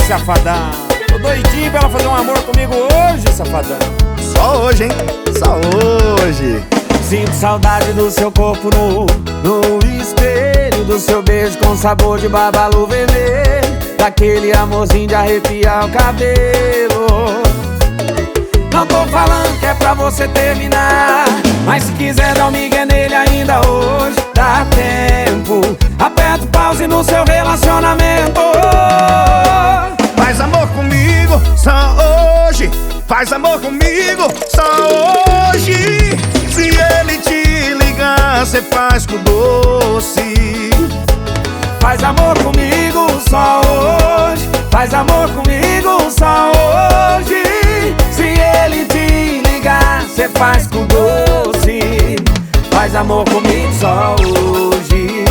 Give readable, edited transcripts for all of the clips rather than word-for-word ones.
safadão. Tô doidinho pra ela fazer um amor comigo hoje, safadão. Só hoje, hein? Só hoje. Sinto saudade do seu corpo no espelho, do seu beijo com sabor de babalu vermelho, daquele amorzinho de arrepiar o cabelo. Não tô falando que é pra você terminar, mas se quiser dar um migué nele ainda hoje, dá tempo. Aperta o pause no seu relacionamento. Faz amor comigo só hoje. Faz amor comigo só hoje. Se ele te ligar, cê faz com doce. Faz amor comigo só hoje. Faz amor comigo só hoje. Se ele te ligar, cê faz com doce. Faz amor comigo só hoje.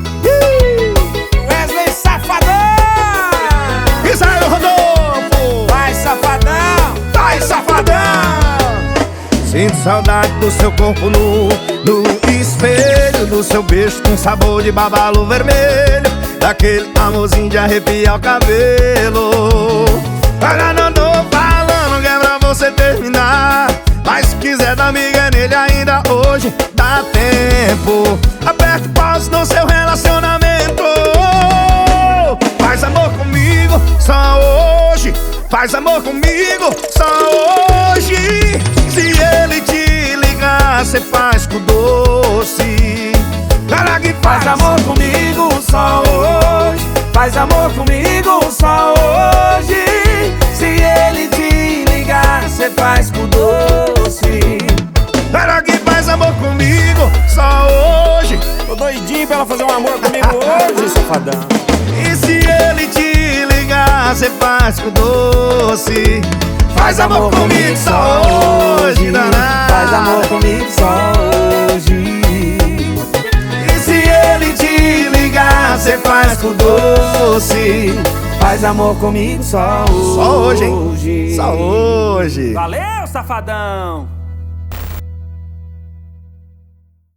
Wesley Safadão! Israel Rodolfo! Vai, safadão! Vai, safadão! Sinto saudade do seu corpo no espelho, do seu beijo com sabor de babalu vermelho, daquele amorzinho de arrepiar o cabelo. Agora não tô falando que é pra você terminar, mas se quiser dar migué nele ainda hoje, dá tempo. Aperta o pause no seu relacionamento. Faz amor comigo só hoje. Faz amor comigo só hoje. Se ele te ligar, cê faz com doce. Cara que Faz amor comigo só hoje. Faz amor comigo só hoje. Se ele te ligar, cê faz com doce. Cara que faz amor comigo só hoje. Tô doidinho pra ela fazer um amor comigo hoje, safadão. E se ele te ligar, cê faz com doce. Faz amor comigo só hoje, danado. Faz amor comigo só hoje. E se ele te ligar, cê faz com doce. Faz amor comigo só hoje. Só hoje, hein? Só hoje. Valeu, safadão!